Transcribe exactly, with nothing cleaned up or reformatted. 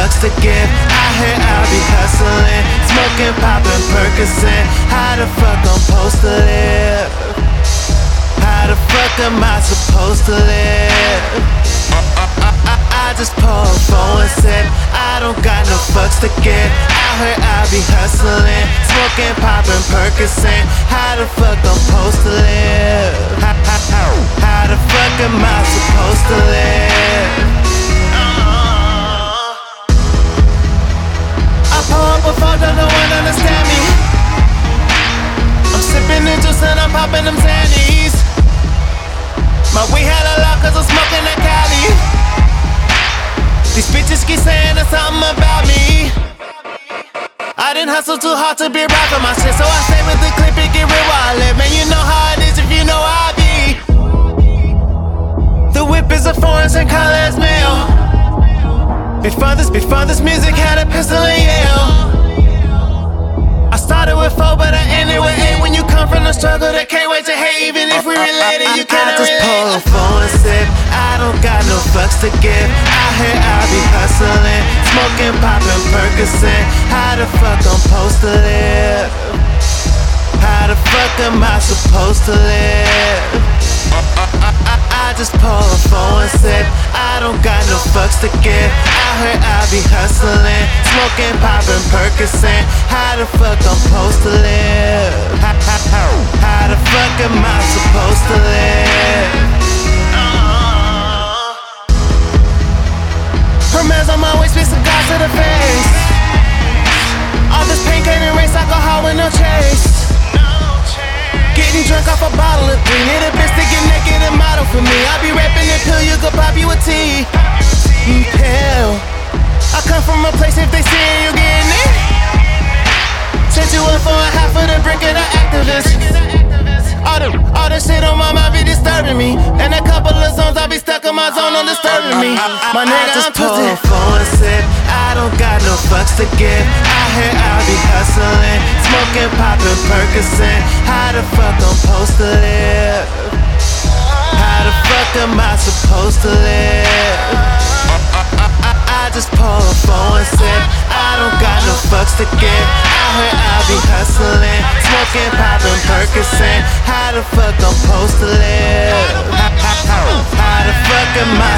fucks to give. Out here I'll be hustling, smoking, popping, Percocet. How the fuck I'm supposed to live? How the fuck am I supposed to live? I, I, I just pour a phone and sip. I don't got no fucks to give. Out here I'll be hustling, smoking, popping, Percocet. How the fuck I'm supposed to live? How, how, how, how the fuck am I supposed to live? I pour up a phone, don't no one understand me. I'm sipping the juice and I'm popping them Xannies. My weed hella loud cause I'm smoking that Cali. These bitches keep saying there's something about me. I didn't hustle too hard to be right for my shit, so I stay with the clip and get real while I live. Man, you know how it is if you know how I be. The whip is a foreign and color as mail. Before this, before this music had a pistol in Yale. I started with four, but I ended with eight. When you come from the struggle, they can't wait to hate. Even if we related, you cannot relate. I just pull a phone and sip. I don't got no fucks to give. Out here I'll be hustling, smoking, popping, Percocet. How the fuck I'm supposed to live? How the fuck am I supposed to live? I, I, I, I just pull a phone and sip. I don't got no fucks to give. Out here I'll be hustling, smoking, popping, Percocet. How the fuck I'm supposed to live? How, how, how, how the fuck am I supposed to live? Hermes on my waist, spit cigars to the face. All this pain can't erase alcohol with no chase. Getting drunk off a bottle of three. Need a bitch to get naked and model for me. I be rapping the pill, you could pop you a tea. Pill. I come from a place if they seeing you getting it. Set you up for a half of the brick of the activist. All the, all the shit on my mind be disturbing me. And a couple of songs I be stuck in my zone on disturbing me. My nigga, I'm twisted. I just pull a phone and sip. I don't got no fucks to give. Out here I'll be hustling, smoking, popping, Percocet. How the fuck I'm supposed to live? How the fuck am I supposed to live? I, I, I, I just pull a phone and sip. I don't got no fucks to give. Out here I'll be hustling, smoking, popping, Percocet. How the fuck I'm supposed to live? How, how, how, how the fuck am I